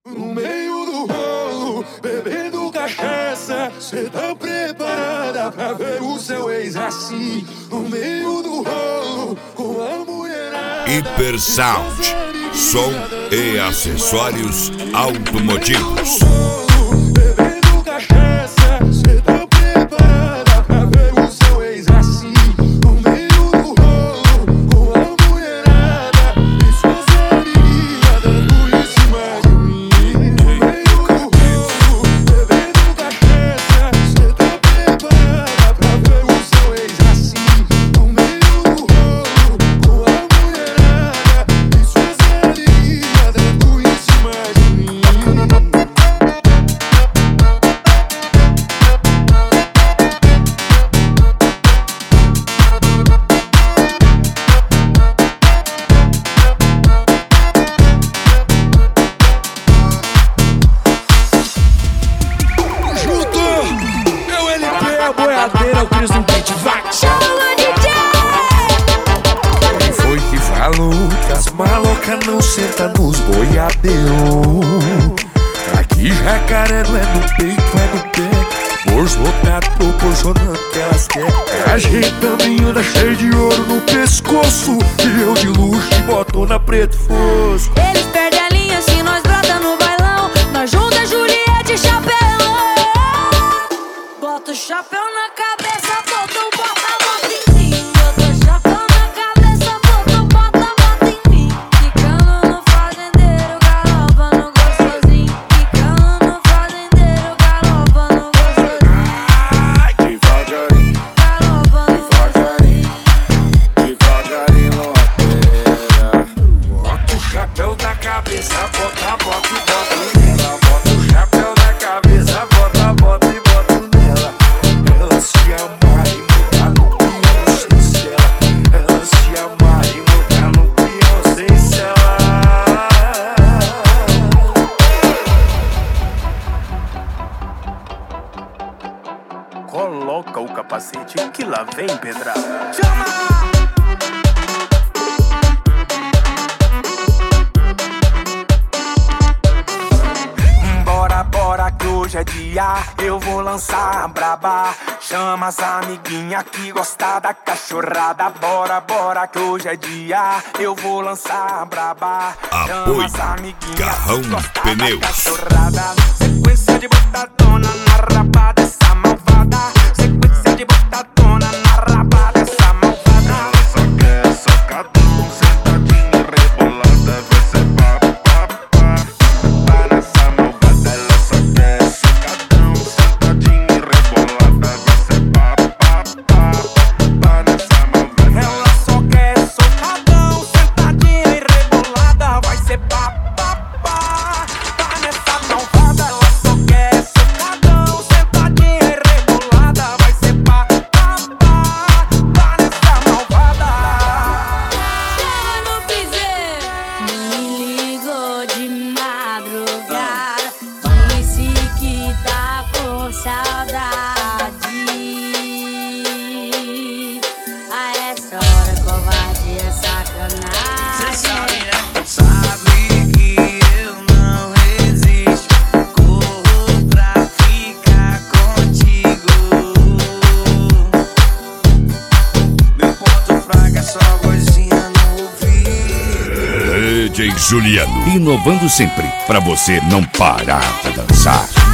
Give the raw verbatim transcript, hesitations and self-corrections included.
No meio do rolo, bebendo cachaça, cê tá preparada pra ver o seu ex assim? No meio do rolo, com a mulherada. Hipersound, som e acessórios automotivos. Bebendo cachaça, cê tá preparada pra ver o seu ex assim? No meio do rolo, com a mulherada e suas amiguinhas dando em cima de mim. No meio do rolo, bebendo cachaça, cê tá preparada pra ver o seu ex assim? No meio do rolo, com a mulherada e suas amiguinhas dando em cima de mim. A boiadeira, o Cris no beat, vai! Chama D J! Quem foi que falou que as malocas não sentam nos boiadeiros? Aqui jacaré não é no peito, é no pé. Bolso lotado proporcionando que elas querem. A gente também anda cheio de ouro no pescoço, e eu de luxo e botona preto fosco. Eles perdem a linha se nós brota no bailão. Nós junta Juliette e chapelão. Bota o chapéu na cabeça, bota o bota, bota em mim. Bota o chapéu na cabeça, bota o bota, bota em mim. Ficando no fazendeiro, galopa no gostosinho. Ficando no fazendeiro, galopa no gostosinho. Ai, devagarinho, Galopa no gostosinho. devagarinho, loteira. Bota o chapéu na cabeça, bota, bota e bota nela. Bota o chapéu na cabeça, bota, bota e bota nela. Ela se amarra e muda no pião sem cela. Ela se amarra e muda no pião sem cela. Coloca o capacete que lá vem pedrada. Chama! Bora, bora que hoje é dia, eu vou lançar a braba. Chama as amiguinhas que gostam da cachorrada. Bora, bora que hoje é dia, eu vou lançar a braba. Chama Apoio as amiguinhas Carrão que gostam Pneus. da cachorrada. Sequência de botadona na raba dessa malvada. Sequência de botadona na raba dessa malvada. Ela só quer socadão, sentadinha rebolada. Vai ser pá, pá, pá. Pá nessa malvada. Ela só quer socadão, sentadinha rebolada. Vai ser pá, pá, pá. Pá nessa malvada. Ela só quer socadão, sentadinha e rebolada. Vai ser pá, pá, pá. Pá nessa malvada. Ela só quer socadão, sentadinha e rebolada. Vai ser pá, pá, pá. Pá nessa malvada. Chama no piseiro. Me ligou de madrugada. Disse que tá com saudade. A essa hora covardia é sacanagem. Sabe que eu não resisto, corro pra ficar contigo. Meu ponto fraco é só vozinha no ouvido. D J Juliano, inovando sempre pra você não parar de dançar.